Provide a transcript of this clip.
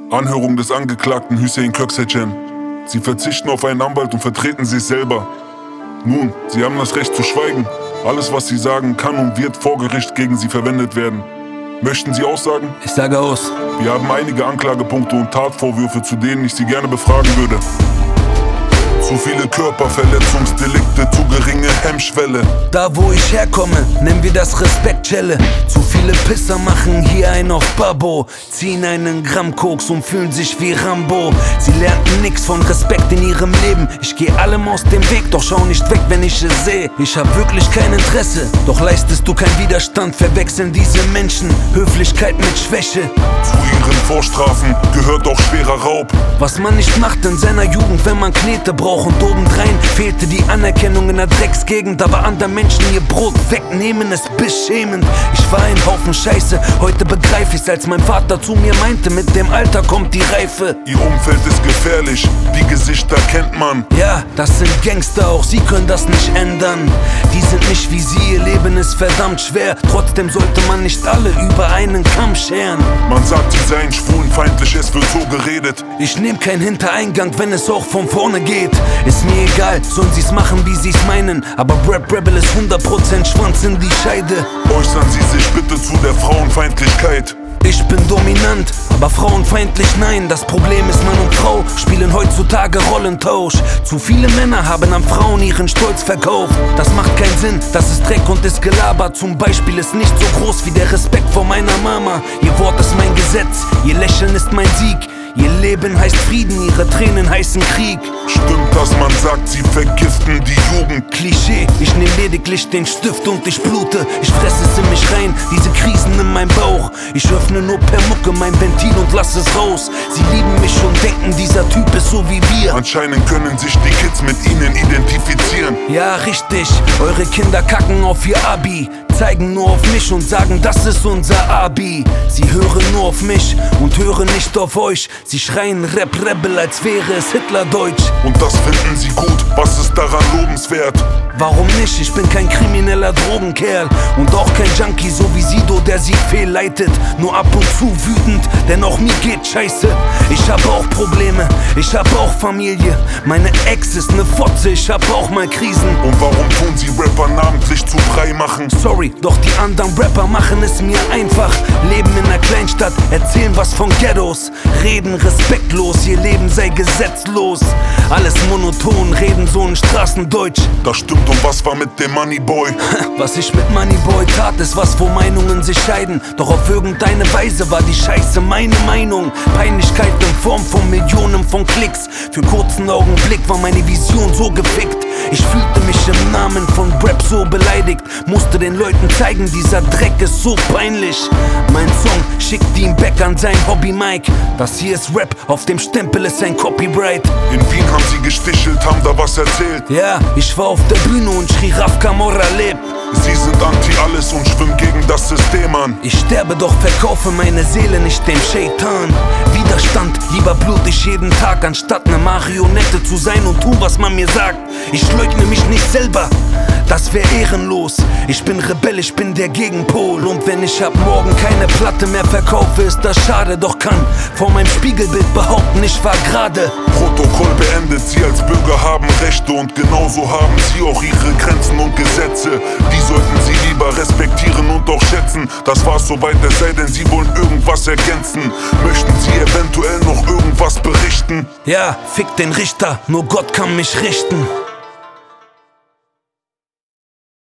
Anhörung des Angeklagten Hüseyin Köksechen. Sie verzichten auf einen Anwalt und vertreten sich selber. Nun, Sie haben das Recht zu schweigen. Alles, was Sie sagen, kann und wird vor Gericht gegen Sie verwendet werden. Möchten Sie aussagen? Ich sage aus. Wir haben einige Anklagepunkte und Tatvorwürfe, zu denen ich Sie gerne befragen würde. Zu viele Körperverletzungsdelikte, zu geringe Hemmschwelle. Da wo ich herkomme, nennen wir das Respektschelle. Zu viele Pisser machen hier einen auf Babbo, ziehen einen Gramm Koks und fühlen sich wie Rambo. Sie lernten nix von Respekt in ihrem Leben. Ich geh allem aus dem Weg, doch schau nicht weg, wenn ich es sehe. Ich hab wirklich kein Interesse, doch leistest du keinen Widerstand. Verwechseln diese Menschen Höflichkeit mit Schwäche. Zu ihren Vorstrafen gehört auch schwerer Raub. Was man nicht macht in seiner Jugend, wenn man Knete braucht. Und obendrein fehlte die Anerkennung in der Drecksgegend. Aber andere Menschen ihr Brot wegnehmen, ist beschämend. Ich war ein Haufen Scheiße, heute begreif ich's, als mein Vater zu mir meinte, mit dem Alter kommt die Reife. Ihr Umfeld ist gefährlich, die Gesichter kennt man. Ja, das sind Gangster, auch sie können das nicht ändern. Die sind nicht wie sie, ihr Leben ist verdammt schwer. Trotzdem sollte man nicht alle über einen Kamm scheren. Man sagt, sie seien schwulenfeindlich, es wird so geredet. Ich nehm keinen Hintereingang, wenn es auch von vorne geht. Ist mir egal, sollen sie's machen, wie sie's meinen. Aber Rap Rebel ist 100% Schwanz in die Scheide. Äußern Sie sich bitte zu der Frauenfeindlichkeit. Ich bin dominant, aber frauenfeindlich nein. Das Problem ist, Mann und Frau spielen heutzutage Rollentausch. Zu viele Männer haben an Frauen ihren Stolz verkauft. Das macht keinen Sinn, das ist Dreck und ist Gelaber. Zum Beispiel ist nicht so groß wie der Respekt vor meiner Mama. Ihr Wort ist mein Gesetz, ihr Lächeln ist mein Sieg. Ihr Leben heißt Frieden, ihre Tränen heißen Krieg. Stimmt, dass man sagt, sie vergiften die Jugend? Klischee, ich nehm lediglich den Stift und ich blute. Ich fresse es in mich rein, diese Krisen in meinem Bauch. Ich öffne nur per Mucke mein Ventil und lass es raus. Sie lieben mich und denken, dieser Typ ist so wie wir. Anscheinend können sich die Kids mit ihnen identifizieren. Ja, richtig, eure Kinder kacken auf ihr Abi, zeigen nur auf mich und sagen, das ist unser Abi. Sie hören nur auf mich und hören nicht auf euch. Sie schreien Rap Rebel, als wäre es Hitlerdeutsch. Und das finden sie gut, was ist daran lobenswert? Warum nicht? Ich bin kein krimineller Drogenkerl und auch kein Junkie, so wie Sido, der sie fehlleitet. Nur ab und zu wütend, denn auch mir geht scheiße. Ich hab auch Probleme, ich hab auch Familie. Meine Ex ist ne Fotze, ich hab auch mal Krisen. Und warum tun sie Rapper namentlich zu Brei machen? Sorry, doch die anderen Rapper machen es mir einfach. Leben in einer Kleinstadt, erzählen was von Ghettos. Reden respektlos, ihr Leben sei gesetzlos. Alles monoton, reden so ein Straßendeutsch. Das stimmt, und was war mit dem Moneyboy? Was ich mit Moneyboy tat, ist was, wo Meinungen sich scheiden. Doch auf irgendeine Weise war die Scheiße meine Meinung. Peinlichkeit in Form von Millionen von Klicks. Für kurzen Augenblick war meine Vision so gefickt. Ich fühlte mich im Namen von Rap so beleidigt. Musste den Leuten zeigen, dieser Dreck ist so peinlich. Mein Song schickt ihn back an sein Hobby Mike. Das hier ist Rap, auf dem Stempel ist ein Copyright. In Wien haben sie gestichelt, haben da was erzählt. Ja, ich war auf der Bühne und schrie Raf Camorra lebt. Sie sind anti-alles und schwimmen gegen das System an. Ich sterbe, doch verkaufe meine Seele nicht dem Shaitan. Widerstand, lieber blut ich jeden Tag, anstatt ne Marionette zu sein und tun, was man mir sagt. Ich leugne mich nicht selber, das wär ehrenlos. Ich bin Rebell, ich bin der Gegenpol. Und wenn ich ab morgen keine Platte mehr verkaufe, ist das schade. Doch kann vor meinem Spiegelbild behaupten, ich war gerade. Protokoll beendet, Sie als Bürger haben Rechte und genauso haben Sie auch Ihre Grenzen und Gesetze. Die sollten Sie lieber respektieren und auch schätzen. Das war's soweit, es sei denn, Sie wollen irgendwas ergänzen. Möchten Sie eventuell noch irgendwas berichten? Ja, fick den Richter, nur Gott kann mich richten.